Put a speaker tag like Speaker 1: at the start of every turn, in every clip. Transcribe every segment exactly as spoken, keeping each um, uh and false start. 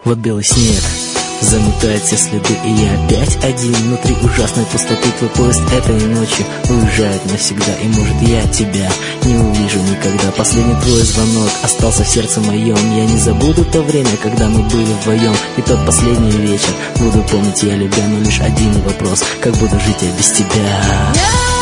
Speaker 1: Вот белый снег заметает все следы, и я опять один внутри ужасной пустоты. Твой поезд этой ночью уезжает навсегда, и может я тебя не увижу никогда. Последний твой звонок остался в сердце моем. Я не забуду то время, когда мы были вдвоем, и тот последний вечер буду помнить я любя. Но лишь один вопрос: как буду жить я без тебя?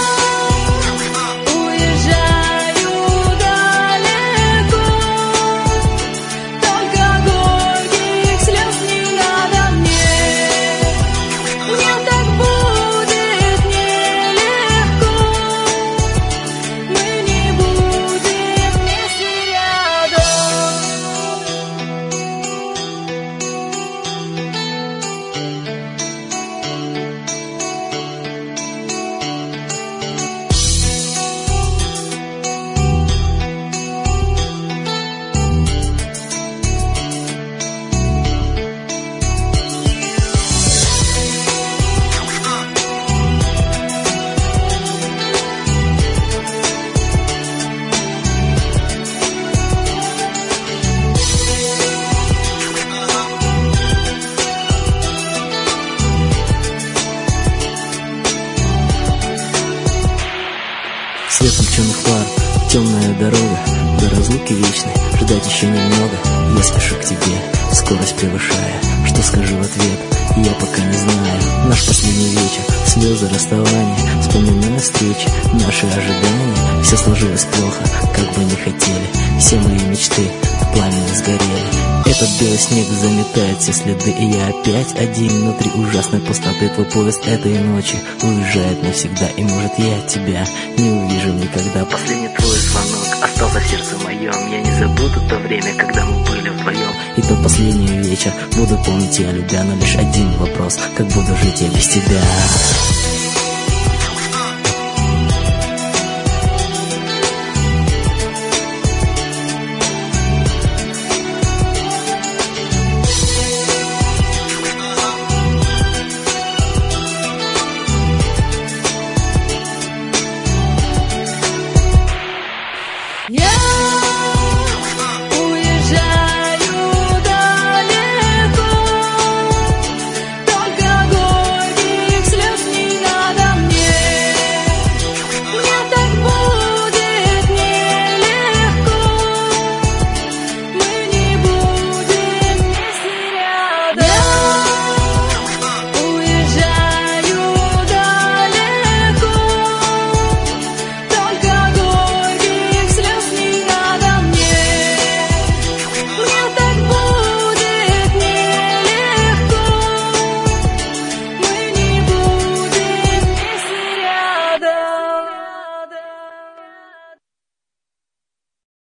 Speaker 1: Свет включенных фар, темная дорога до разлуки вечной. Ждать еще немного, я спешу к тебе, скорость превышая. Что скажу в ответ, я пока не знаю. Наш последний вечер, слезы расставания, вспоминая встречи, наши ожидания. Все сложилось плохо, как бы не хотели, все мои мечты в пламени сгорели. Этот белый снег заметает все следы, и я опять один внутри ужасной пустоты. Твой поезд этой ночи уезжает навсегда, и может я тебя не увижу никогда. Последний твой звонок остался в сердце моем. Я не забуду то время, когда мы были вдвоем, и тот последний вечер буду помнить я любя. Но лишь один вопрос: как буду жить я без тебя?